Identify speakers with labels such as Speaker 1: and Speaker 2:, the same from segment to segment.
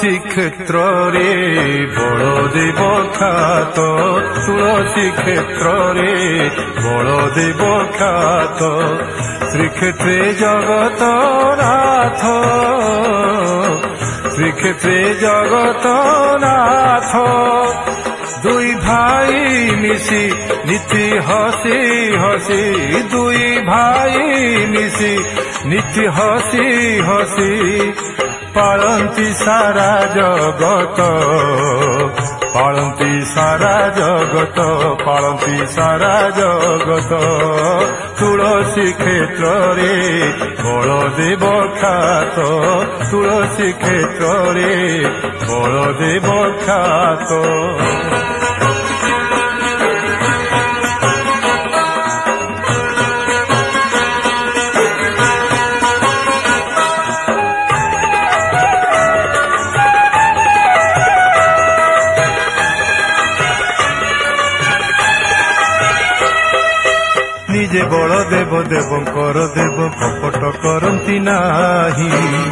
Speaker 1: ক্ষেত্রে বলদেব খ্যাত, তুলসী ক্ষেত্রে বলদেব খ্যাত, শ্রীক্ষেত্রে জগত নাথ, শ্রীক্ষেত্রে জগত নাথ। দুই ভাই মিশি নীতি হসি হসি, দুই ভাই মিশি নীতি হসি হসি, পালନ୍ତି সারা জগত, পালନ୍ତି সারা জগত, পালନ୍ତି সারা জগত। তুলসী ক্ষেত্রে বলদেব খ্যাত, তুলসী ক্ষেত্রে বলদেব খ্যাত। ନିଜେ ବଳଦେବ ଦେବଙ୍କର ଦେବ, କପଟ କରନ୍ତି ନାହିଁ।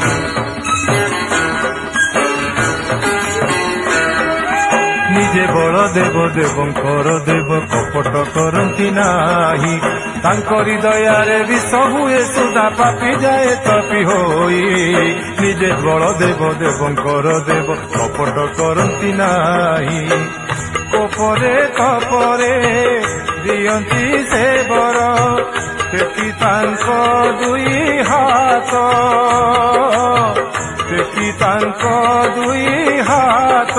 Speaker 1: ନିଜେ ବଳଦେବ ଦେବଙ୍କର ଦେବ, କପଟ କରନ୍ତି ନାହିଁ। ତାଙ୍କରି ଦୟାରେ ବିଷ ହୁଏ ସୁଧା, ପାପି ଯାଏ ତପି ହୋଇ। ନିଜେ ବଳଦେବ ଦେବଙ୍କର ଦେବ, କପଟ କରନ୍ତି ନାହିଁ। କୋପରେ ତପରେ ଦିଅନ୍ତି ସେ ବର, ଟେକି ତାଙ୍କ ଦୁଇ ହାତ, ଟେକି ତାଙ୍କ ଦୁଇ ହାତ।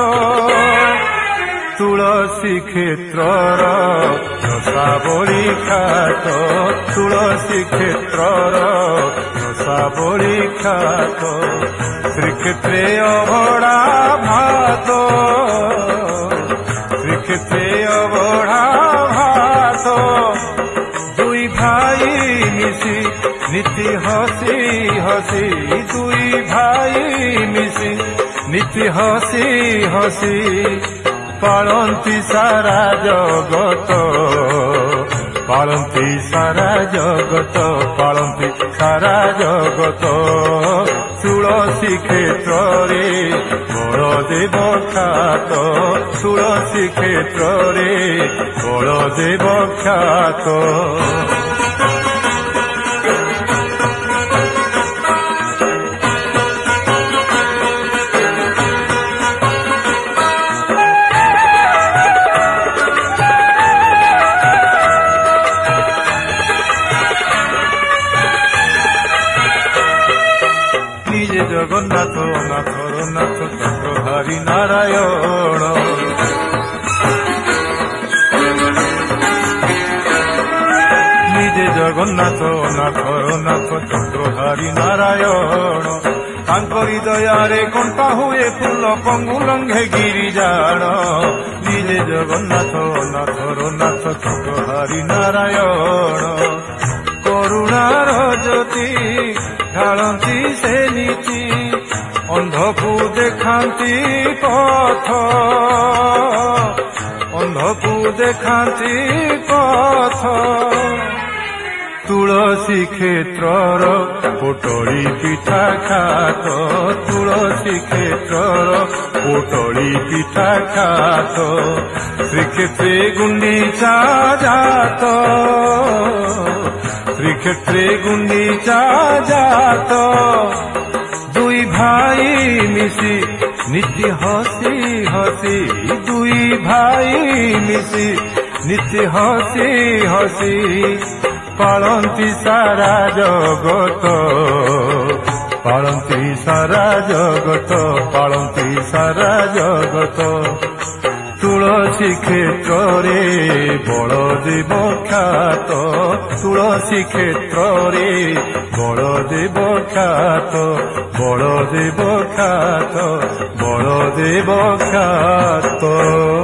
Speaker 1: ତୁଳସୀ କ୍ଷେତ୍ରର ରସାବଳି ଖ୍ୟାତ, ତୁଳସୀ କ୍ଷେତ୍ରର ରସାବଳି ଖ୍ୟାତ। ଶ୍ରୀକ୍ଷେତ୍ରେ ଅବଢ଼ା ଭାତ, ଶ୍ରୀକ୍ଷେତ୍রে অবঢ়া ভাত। দুই ভাই মিশি নীতি হসি হসি, দুই ভাই মিশি নীতি হসি হসি, পালନ୍ତି সারা জগত, পালନ୍ତି সারা জগত, পালନ୍ତି সারা জগত। তুলসী ক্ষেত্রে বলদেব খ্যাত, তুলসী ক্ষেত্রে বলদেব খ্যাত। জগন্নাথ নাথর নাথ চক্রধারী নারায়ণ, নিজে জগন্নাথ নাথর নাথ চক্রধারী নারায়ণ। তাঙ্করি দয়ারে কণ্টা হুয়ে ফুল পঙ্গু লঙ্ঘে গিরিজাণ। নিজে জগন্নাথ নাথর নাথ চক্রধারী নারায়ণ। করুণার জ্যোতি ঢালନ୍ତି ସେ ନୀତି, ଅନ୍ଧକୁ ଦେଖାନ୍ତି ପଥ, ଅନ୍ଧକୁ ଦେଖାନ୍ତି ପଥ। ତୁଳସୀ କ୍ଷେତ୍ରର ପୋଟଳି ପିଠା ଖାତ, ତୁଳସୀ କ୍ଷେତ୍ରର ପୋଟଳି ପିଠା ଖାତ। ଶ୍ରୀକ୍ଷେତ୍ରେ ଗୁଣ୍ଡିଚା ଜାତ, শ্রীক্ষেত্রে গুন্ডিচা জাত। দুই ভাই মিশি নীতি হসি হসি, দুই ভাই মিশি নীতি হসি হসি, পালନ୍ତି সারা জগত, পালନ୍ତି সারা জগত, পালନ୍ତି সারা জগত। তুলসী ক্ষেত্রে বলদেব খ্যাত, তুলসী ক্ষেত্রে বলদেব খ্যাত, বলদেব খ্যাত, বলদেব খ্যাত।